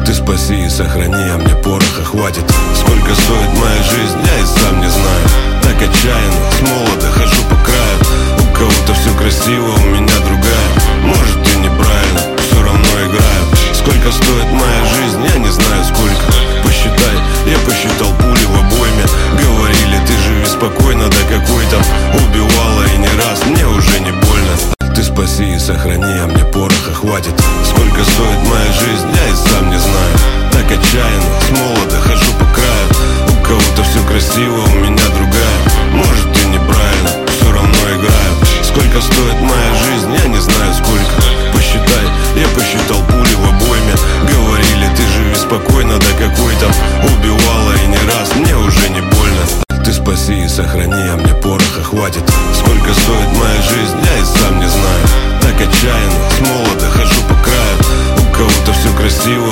Ты спаси и сохрани, а мне пороха хватит. Сколько стоит моя жизнь, я и сам не знаю. Так отчаянно, с молода хожу по краю. У кого-то все красиво, у меня другая. Может и неправильно, все равно играю. Сколько стоит моя жизнь, я не знаю сколько. Посчитай, я посчитал пули в обойме. Говорили, ты живи спокойно, да какой там. Убивала и не раз, мне уже не больно. Ты спаси и сохрани, а мне пороха хватит. Сколько стоит моя жизнь, я и сам не знаю. Так отчаянно, с молода хожу по краю. У кого-то все красиво, у меня другая. Может и неправильно, все равно играю. Сколько стоит моя жизнь, я не знаю сколько. Посчитай, я посчитал пули в обойме. Говорили, ты живи спокойно, да какой там. Убивала и не раз, мне уже не больно. Ты спаси и сохрани, а мне пороха хватит. Сколько стоит моя жизнь, я и сам не знаю. Так отчаянно, с молода хожу по краю. У кого-то все красиво,